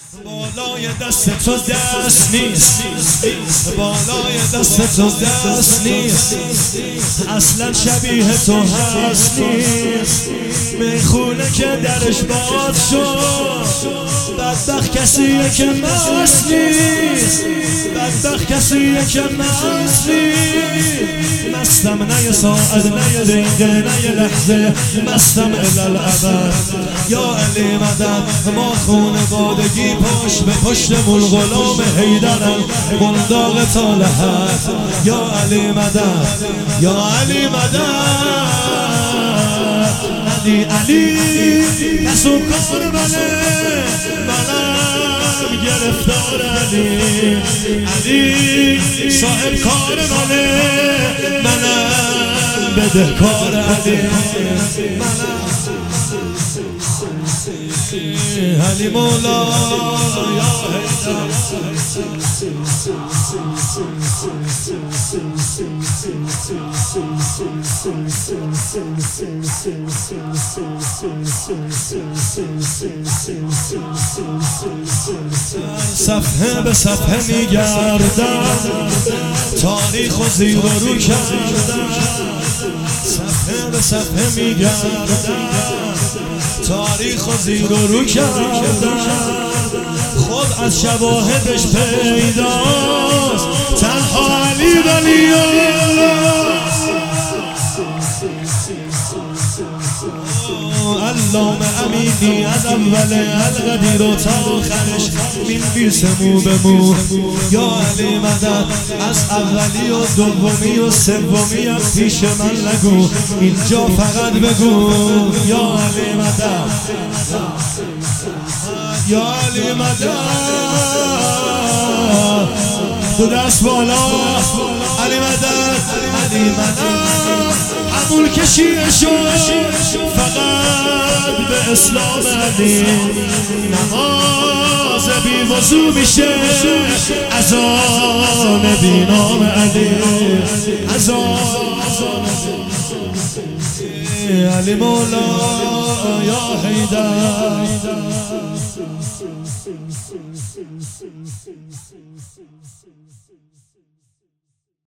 بالای دست تو دست نیست، بالای دست تو دست نیست، اصلا شبیه تو هست نیست. میخونه که درش باز شد، بدبخت کسیه که مست نیست، بدبخت کسیه که مست نیست. مستم نه یه ساعت نه یه دقیقه نه یه لحظه، مستم الالعبد. یا علی مدد ما خونوادگی پشت به پشتمون غلام حیدرم، بنداغ تا لحد. یا علی مدد یا علی مدد، علی علی کسو کار منم گرفتار علی، علی صاحب کار منم بدهکار علی، علی مولا یا حیدر. صفحه به صفحه میگردم، تاریخ و زیر و رو کردم. صفحه به صفحه میگردم، تاریخ و زیر و رو کردم. خود از شواهدش پیداست، تنها علی ولی علامه امینی از اول القدیر و تا آخرش می‌نویسه مو به مو. یا علی مدد از اولی و دومی و سومی هم پیش من نگو، اینجا فقط بگو یا علی مدد یا علی مدد. تو دست بالا علی مدد، علی مدد همون کشیه شد فقط به اسلام علی. نماز بی وضو میشه اذان بی نام علی، اذان علی مولا یا حیدر.